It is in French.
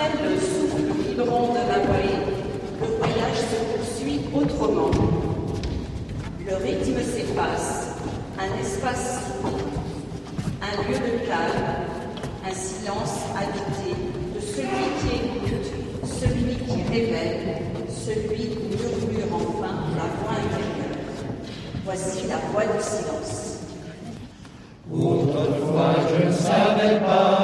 Après le souffle vibrant de la vallée, le voyage se poursuit autrement. Le rythme s'efface, un espace s'ouvre, un lieu de calme, un silence habité de celui qui écoute, celui qui révèle, celui qui murmure enfin la voix intérieure. Voici la voix du silence. Autrefois je ne savais pas